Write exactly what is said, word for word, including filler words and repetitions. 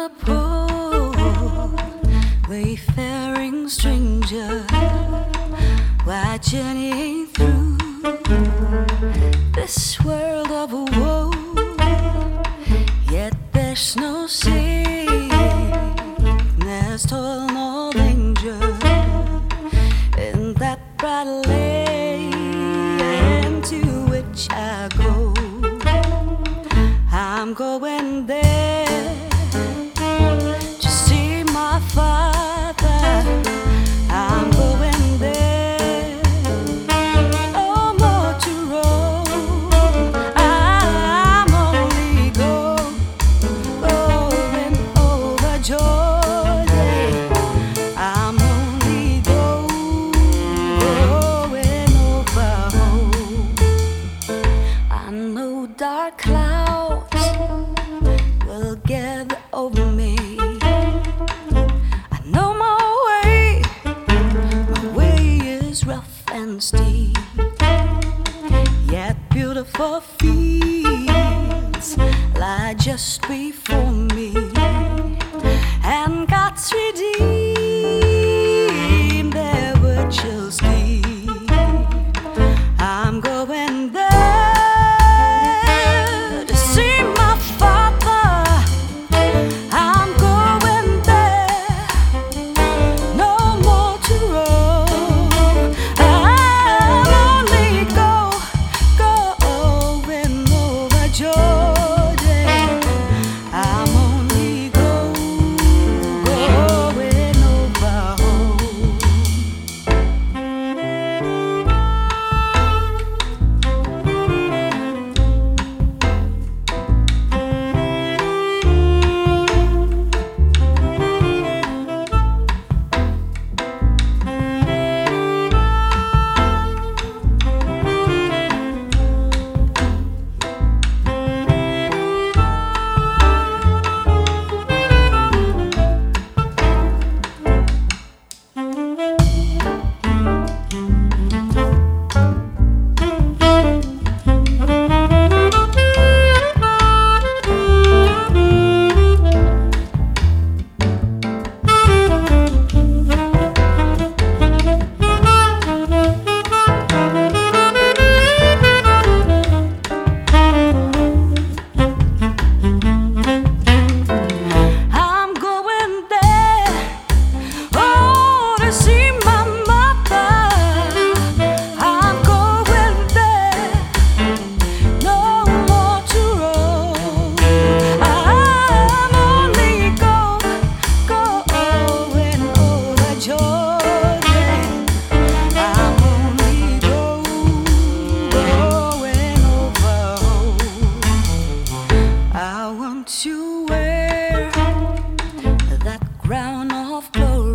a poor wayfaring stranger, why journeying through this world of woe? Yet there's no sickness, toil, nor danger in that bright land to which I go. I'm going there to see my Father. I'm going there, no more to roam. I'm only go, going over Jordan. I'm only go, going over home. I know dark clouds will gather over me. I know my way, my way is rough and steep, yet beautiful fields lie just before me, and God's redeemed their virtues deep. I'm going there to see my Father. I'm going there, no more to roam. I'm only go, going over Jordan. I'm only go, going over home. I'm going there, oh, to see my mother. I'm going there, no more to roam. I'm only go, going over Jordan. I'm only go, going over home. I want to wear that crown of glory